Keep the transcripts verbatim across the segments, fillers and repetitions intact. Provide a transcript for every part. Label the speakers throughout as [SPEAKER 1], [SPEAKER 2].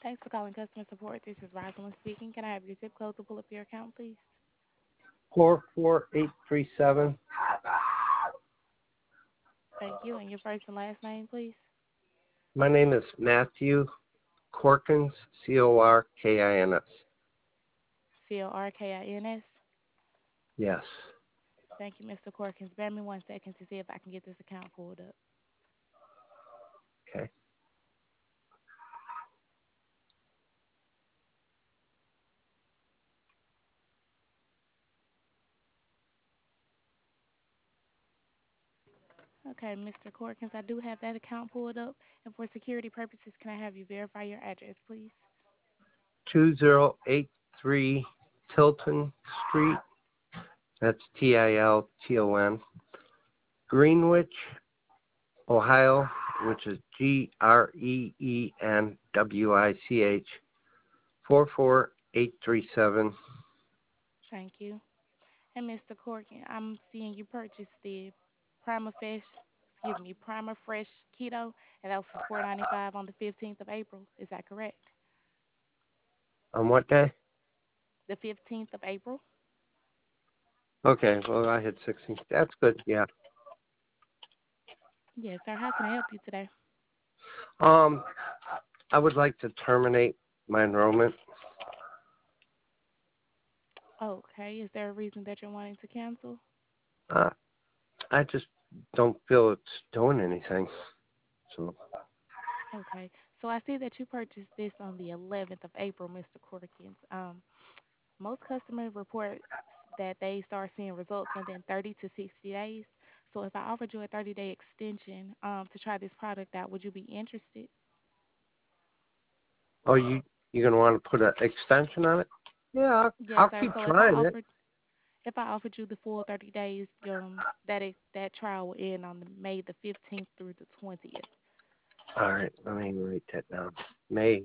[SPEAKER 1] Thanks for calling customer support. This is Rosalind speaking. Can I have your zip code to pull up your account, please?
[SPEAKER 2] Four four eight three seven.
[SPEAKER 1] Thank you. And your first and last name, please?
[SPEAKER 2] My name is Matthew Corkins, C O R K I N S.
[SPEAKER 1] C O R K I N S.
[SPEAKER 2] Yes.
[SPEAKER 1] Thank you, Mister Corkins. Bear me one second to see if I can get this account pulled up.
[SPEAKER 2] Okay.
[SPEAKER 1] Okay, Mister Corkins, I do have that account pulled up. And for security purposes, can I have you verify your address, please?
[SPEAKER 2] Two zero eight three Tilton Street. That's T I L T O N. Greenwich, Ohio, which is G R E E N W I C H. Four four eight three seven.
[SPEAKER 1] Thank you. And Mister Corkins, I'm seeing you purchased the Prima Fresh, excuse me, Prima Fresh Keto, and that was for four ninety-five on the fifteenth of April. Is that correct?
[SPEAKER 2] On what day?
[SPEAKER 1] The fifteenth of April?
[SPEAKER 2] Okay, well I had sixteen. That's good. Yeah.
[SPEAKER 1] Yes, sir. How can I help you today?
[SPEAKER 2] Um, I would like to terminate my enrollment.
[SPEAKER 1] Okay. Is there a reason that you're wanting to cancel?
[SPEAKER 2] Uh, I just don't feel it's doing anything. So,
[SPEAKER 1] Okay. So I see that you purchased this on the eleventh of April, Mister Corkins. Um, most customers report that they start seeing results within thirty to sixty days. So if I offered you a thirty-day extension um, to try this product out, would you be interested?
[SPEAKER 2] oh, you you gonna want to put an extension on it? Yeah, I'll,
[SPEAKER 1] Yes,
[SPEAKER 2] I'll
[SPEAKER 1] sir.
[SPEAKER 2] keep
[SPEAKER 1] So if I
[SPEAKER 2] trying it.
[SPEAKER 1] offered if I offered you the full thirty days, um, that ex- that trial will end on the May the fifteenth through the twentieth.
[SPEAKER 2] All right, let me write that down. May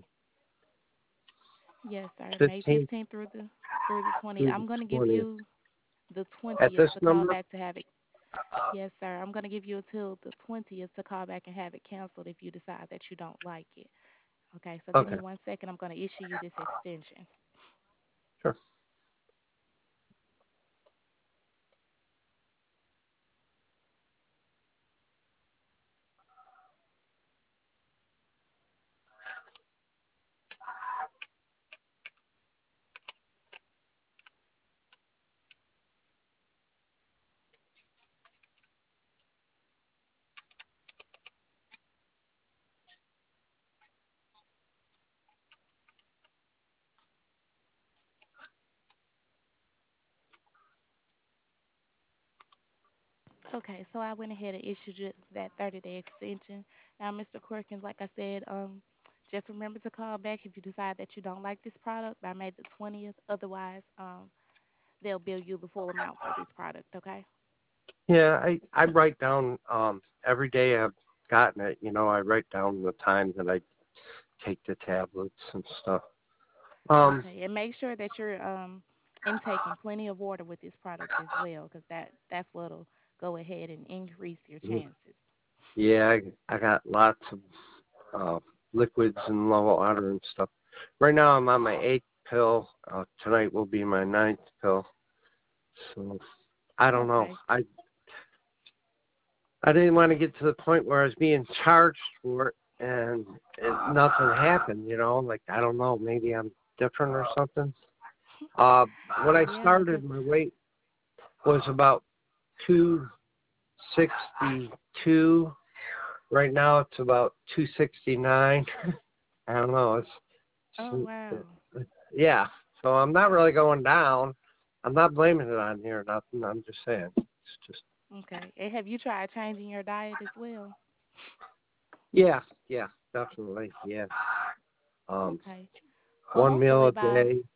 [SPEAKER 1] Yes, sir. May
[SPEAKER 2] fifteenth
[SPEAKER 1] fifteenth through the through the twentieth.
[SPEAKER 2] through the
[SPEAKER 1] I'm going to give
[SPEAKER 2] twentieth.
[SPEAKER 1] you the
[SPEAKER 2] At
[SPEAKER 1] twentieth
[SPEAKER 2] this
[SPEAKER 1] to call
[SPEAKER 2] number?
[SPEAKER 1] back to have it. Yes, sir. I'm going to give you until the twentieth to call back and have it canceled if you decide that you don't like it. Okay, so give
[SPEAKER 2] Okay,
[SPEAKER 1] me one second. I'm going to issue you this extension.
[SPEAKER 2] sure.
[SPEAKER 1] Okay, so I went ahead and issued you that thirty-day extension. Now, Mister Corkins, like I said, um, just remember to call back if you decide that you don't like this product by May the twentieth. Otherwise, um, they'll bill you the full amount for this product. Okay.
[SPEAKER 2] Yeah, I I write down um every day I've gotten it. You know, I write down the time that I take the tablets and stuff. Um,
[SPEAKER 1] Okay, and make sure that you're um intaking plenty of water with this product as well, because that that's what'll go ahead and increase your chances.
[SPEAKER 2] yeah, I I got lots of uh, liquids and low water and stuff. Right now I'm on my eighth pill. Uh, tonight will be my ninth pill. So I don't know.
[SPEAKER 1] Okay.
[SPEAKER 2] I I didn't want to get to the point where I was being charged for it and, and nothing happened. You know, like I don't know. Maybe I'm different or something. Uh, when I
[SPEAKER 1] Yeah,
[SPEAKER 2] started,
[SPEAKER 1] because
[SPEAKER 2] my weight was about two sixty two. Right now it's about two sixty nine. I don't know. It's,
[SPEAKER 1] oh wow.
[SPEAKER 2] it's yeah. So I'm not really going down. I'm not blaming it on you or nothing. I'm just saying. It's just
[SPEAKER 1] Okay. And have you tried changing your diet as well?
[SPEAKER 2] yeah, yeah, definitely. Yeah. Um
[SPEAKER 1] Okay. Well,
[SPEAKER 2] one meal
[SPEAKER 1] hopefully
[SPEAKER 2] a
[SPEAKER 1] by
[SPEAKER 2] day.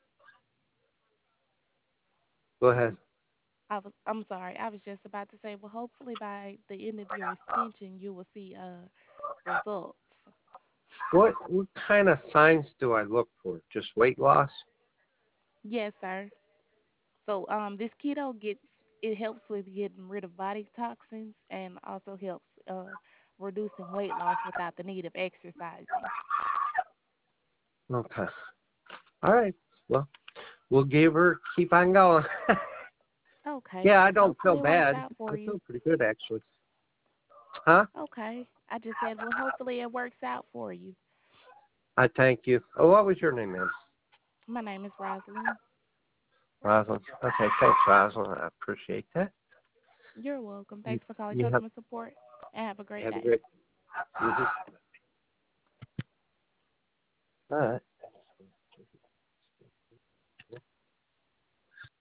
[SPEAKER 2] Go ahead.
[SPEAKER 1] I was I'm sorry, I was just about to say, well, hopefully by the end of your extension, you will see uh results.
[SPEAKER 2] What what kind of signs do I look for? Just weight loss?
[SPEAKER 1] Yes, sir. So um, this keto gets it helps with getting rid of body toxins and also helps uh reducing weight loss without the need of exercising.
[SPEAKER 2] Okay. All right. Well, we'll give her, keep on going.
[SPEAKER 1] Okay.
[SPEAKER 2] Yeah, I don't feel
[SPEAKER 1] Hopefully it works
[SPEAKER 2] bad.
[SPEAKER 1] out for
[SPEAKER 2] I
[SPEAKER 1] you.
[SPEAKER 2] feel pretty good, actually. Huh?
[SPEAKER 1] Okay. I just said, well, hopefully it works out for you.
[SPEAKER 2] I thank you. Oh, what was your name, ma'am?
[SPEAKER 1] My name is Rosalind.
[SPEAKER 2] Rosalind. Okay, thanks, Rosalind. I appreciate that.
[SPEAKER 1] You're welcome.
[SPEAKER 2] You,
[SPEAKER 1] Thanks for calling
[SPEAKER 2] you have,
[SPEAKER 1] customer support and have a great
[SPEAKER 2] have a
[SPEAKER 1] day.
[SPEAKER 2] great. Mhm. All right.